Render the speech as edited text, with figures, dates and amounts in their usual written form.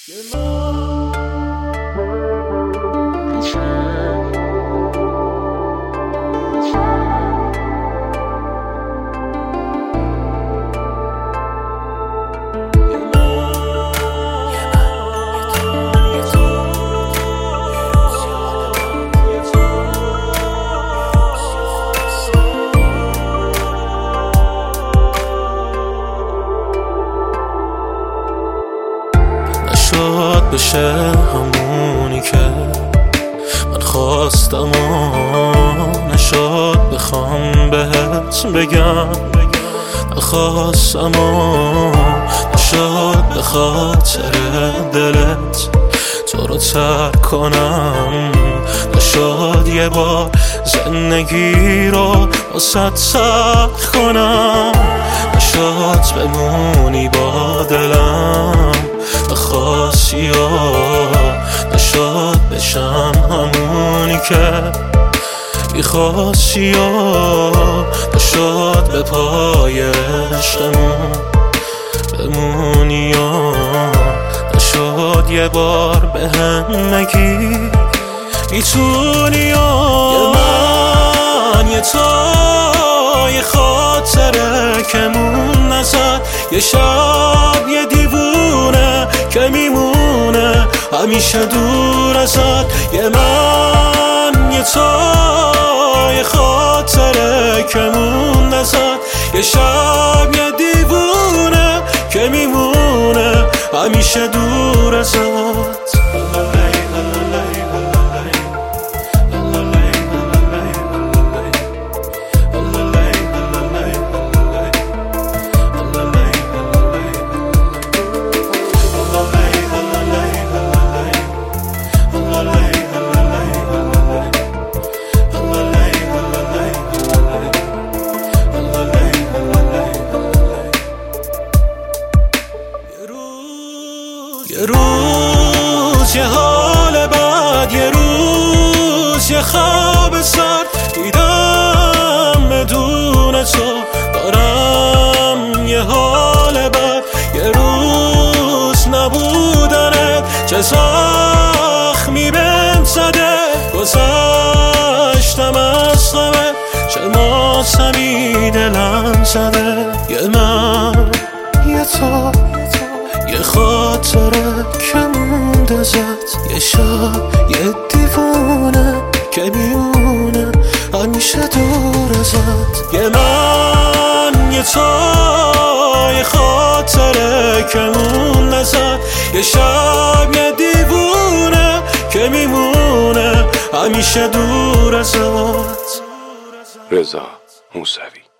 نشد بشه همونی که من خواستم و نشد بخوام بهت بگم نخواستم و نشد به خاطر دلت تو رو ترک کنم نشد یه بار زندگی رو واسه سخت کنم نشد بمونی با دلم خاصی و نشد بشم همونی که بیخواستی و نشد به پای عشقمون بمونی و نشد یه بار به هم نگی میتونی و من یه تو یه خاطره که مون نزد یه شب یه دیوونه که میمونه همیشه دور ازت یه من یه تو یه خاطره که مون نزد یه شب یه دیوونه که میمونه همیشه دور ازت یه روز یه حال بد یه روز یه خواب سر دیدم بدون تو دارم یه حال بد یه روز نبودنت چه زخمی بهم زده گذشتم از غمت چه ماتمی دلم زده یه من یه تو یه خاطره که مونده ازت یه شب یه دیوونه که میمونه همیشه دور ازت یه من یه تو یه خاطره که مونده ازت یه شب یه دیوونه که میمونه همیشه دور ازت. رضا موسوی.